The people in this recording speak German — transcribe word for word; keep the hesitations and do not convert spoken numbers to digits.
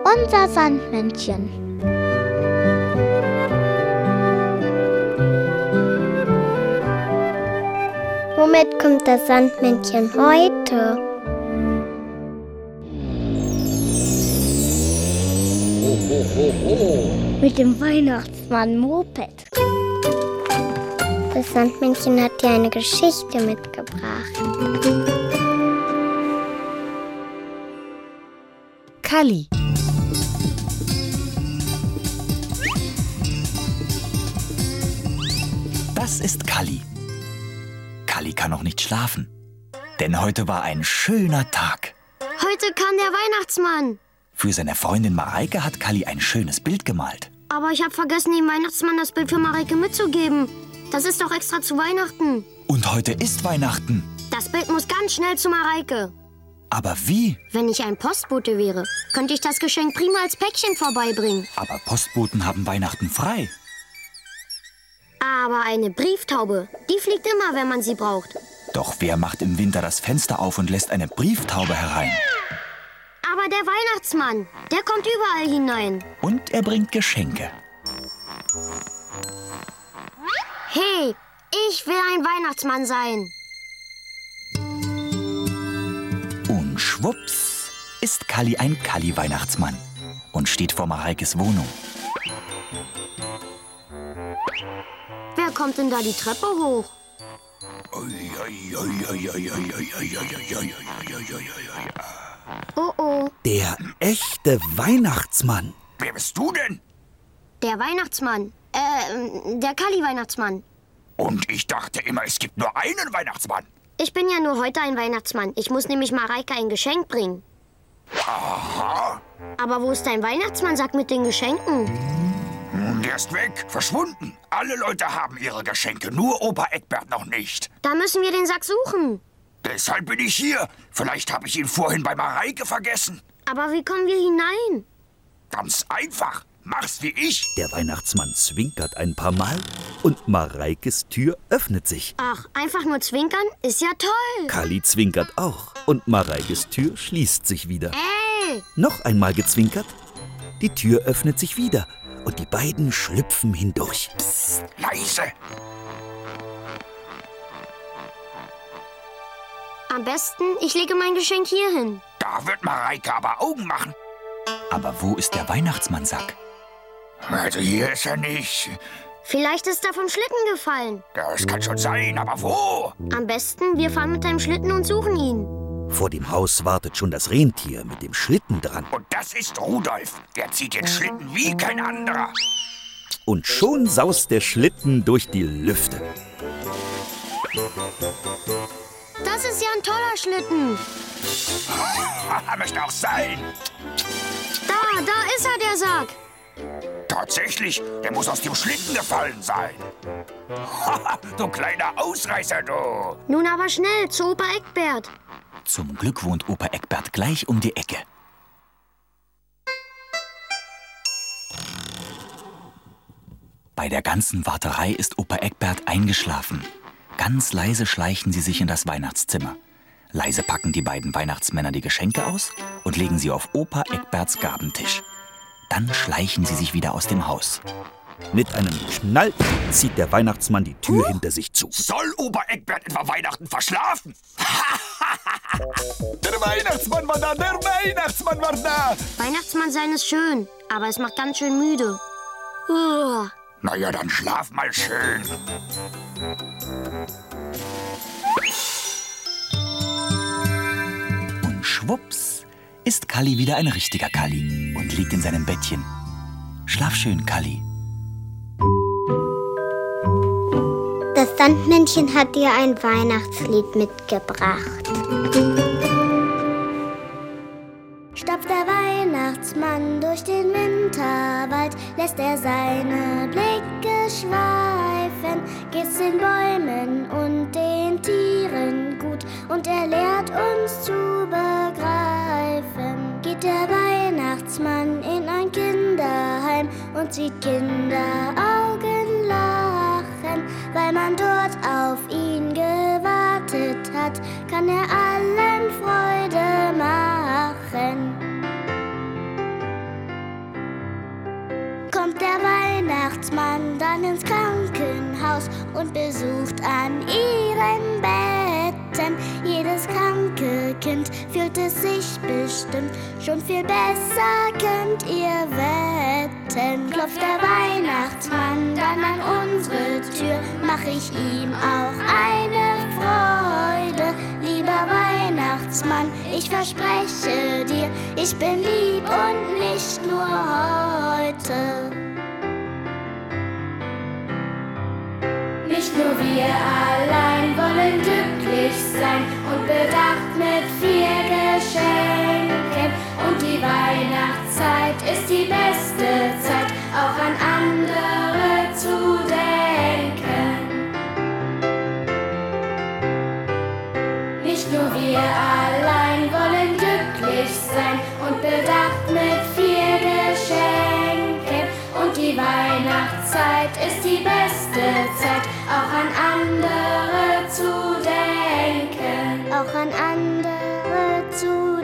Unser Sandmännchen. Womit kommt das Sandmännchen heute? Ho, ho, ho, ho. Mit dem Weihnachtsmann-Moped. Das Sandmännchen hat dir eine Geschichte mitgebracht. Kalli. Das ist Kalli. Kalli kann noch nicht schlafen, denn heute war ein schöner Tag. Heute kam der Weihnachtsmann. Für seine Freundin Mareike hat Kalli ein schönes Bild gemalt. Aber ich habe vergessen, dem Weihnachtsmann das Bild für Mareike mitzugeben. Das ist doch extra zu Weihnachten. Und heute ist Weihnachten. Das Bild muss ganz schnell zu Mareike. Aber wie? Wenn ich ein Postbote wäre, könnte ich das Geschenk prima als Päckchen vorbeibringen. Aber Postboten haben Weihnachten frei. Aber eine Brieftaube, die fliegt immer, wenn man sie braucht. Doch wer macht im Winter das Fenster auf und lässt eine Brieftaube herein? Aber der Weihnachtsmann, der kommt überall hinein. Und er bringt Geschenke. Hey, ich will ein Weihnachtsmann sein. Und schwupps ist Kalli ein Kalli-Weihnachtsmann und steht vor Mareikes Wohnung. Wer kommt denn da die Treppe hoch? Oh oh, Der echte Weihnachtsmann. Wer bist du denn? der Weihnachtsmann. Äh, der Kalli-Weihnachtsmann. Und ich dachte immer, es gibt nur einen Weihnachtsmann. Ich bin ja nur heute ein Weihnachtsmann. Ich muss nämlich Mareike ein Geschenk bringen. Aha. Aber wo ist dein Weihnachtsmann-Sack mit den Geschenken? Hm, Der ist weg, verschwunden. Alle Leute haben ihre Geschenke, nur Opa Eckbert noch nicht. Da müssen wir den Sack suchen. Deshalb bin ich hier. Vielleicht habe ich ihn vorhin bei Mareike vergessen. Aber wie kommen wir hinein? Ganz einfach. Mach's wie ich. Der Weihnachtsmann zwinkert ein paar Mal und Mareikes Tür öffnet sich. Ach, einfach nur zwinkern ist ja toll. Kalli zwinkert auch und Mareikes Tür schließt sich wieder. Ey, Noch einmal gezwinkert, die Tür öffnet sich wieder und die beiden schlüpfen hindurch. Psst, leise. am besten, ich lege mein Geschenk hier hin. Da wird Mareike aber Augen machen. Aber wo ist der Weihnachtsmannsack? Also hier ist er nicht. Vielleicht ist er vom Schlitten gefallen. Das kann schon sein, aber wo? Am besten, wir fahren mit deinem Schlitten und suchen ihn. Vor dem Haus wartet schon das Rentier mit dem Schlitten dran. Und das ist Rudolf. Der zieht den Schlitten wie kein anderer. Und schon saust der Schlitten durch die Lüfte. Das ist ja ein toller Schlitten. Möchte auch sein. Da, da ist er, der Sack. Tatsächlich, der muss aus dem Schlitten gefallen sein. Du kleiner Ausreißer, du. Nun aber schnell zu Opa Eckbert. Zum Glück wohnt Opa Eckbert gleich um die Ecke. Bei der ganzen Warterei ist Opa Eckbert eingeschlafen. Ganz leise schleichen sie sich in das Weihnachtszimmer. Leise packen die beiden Weihnachtsmänner die Geschenke aus und legen sie auf Opa Eckberts Gabentisch. Dann schleichen sie sich wieder aus dem Haus. Mit einem Knall zieht der Weihnachtsmann die Tür Huh? hinter sich zu. Soll Opa Eckbert etwa Weihnachten verschlafen? Der Weihnachtsmann war da, der Weihnachtsmann war da. Weihnachtsmann sein ist schön, aber es macht ganz schön müde. Uah. Na ja, dann schlaf mal schön. Und schwupps ist Kalli wieder ein richtiger Kalli und liegt in seinem Bettchen. Schlaf schön, Kalli. Das Sandmännchen hat dir ein Weihnachtslied mitgebracht. Stapft der Weihnachtsmann durch den Winterwald, lässt er seine Blicke schweifen, geht's den Bäumen und den Tieren gut und er lehrt uns zu begreifen. Geht der Weihnachtsmann in ein Kinderheim und sieht Kinderaugen lachen, weil man dort auf ihn gewartet hat, kann er allen Freude machen. Weihnachtsmann dann ins Krankenhaus und besucht an ihren Betten jedes kranke Kind. Fühlt es sich bestimmt schon viel besser, könnt ihr wetten. Klopft der Weihnachtsmann dann an unsere Tür, mach ich ihm auch eine Freude. Lieber Weihnachtsmann, ich verspreche dir, ich bin lieb und nicht nur heute. Nicht nur wir allein wollen glücklich sein und bedacht mit vier Geschenken. Und die Weihnachtszeit ist die beste Zeit, auch an andere zu denken. Nicht nur wir allein wollen glücklich sein und bedacht mit vier Geschenken. Und die Weihnachtszeit ist die beste Zeit, auch an andere zu denken. Auch an andere zu denken.